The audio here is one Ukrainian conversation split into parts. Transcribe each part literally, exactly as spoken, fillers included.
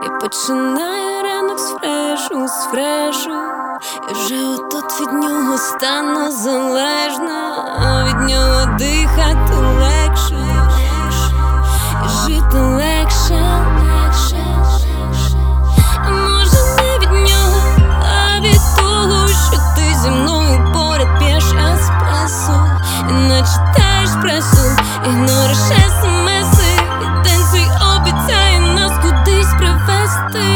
Я починаю ранок з фрешу, з фрешу. І вже отут від нього стану залежна, а від нього дихати легше, і жити легше, легше. А може не від нього, а від того, що ти зі мною поряд п'єш еспресо, і не читаєш пресу, ігнориш смс-и, і день цей обіцяє нас кудись привести.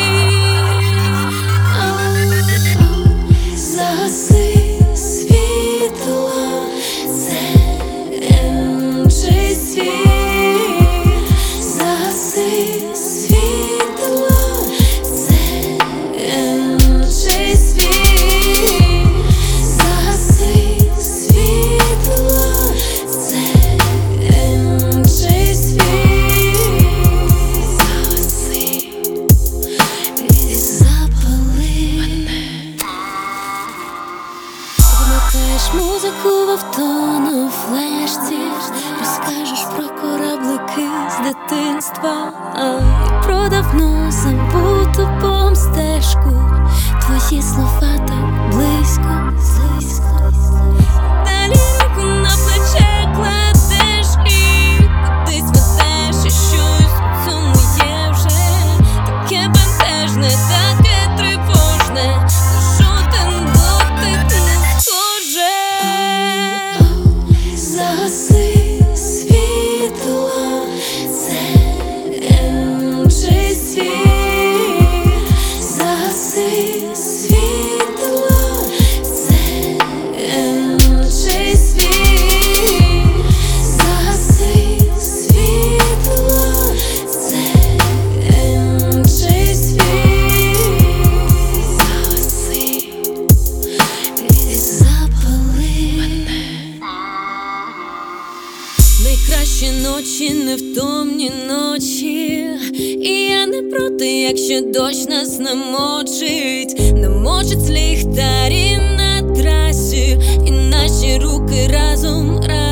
Загаси світло, це інший світ. Загаси світло, це інший світ. Загаси світло, це інший світ. Загаси і запали мене. Вмикаєш музику в авто на флешці, розкажеш про кораблики з дитинства, а і про давно забуту помстежку. Твої слова так близько, близько. Далі руку на плече кладеш і кудись ведеш, і щось у цьому є вже таке бентежне, таке тривожне. Жоден дотик не схоже. Загаси світло, це інший світ. Загаси світло, це інший світ. Загаси світло, це інший світ. Загаси і запали мене. Найкращі ночі, невтомні ночі. І я не проти, якщо дощ нас намочить. Намочить ліхтарі на трасі, і наші руки разом разом.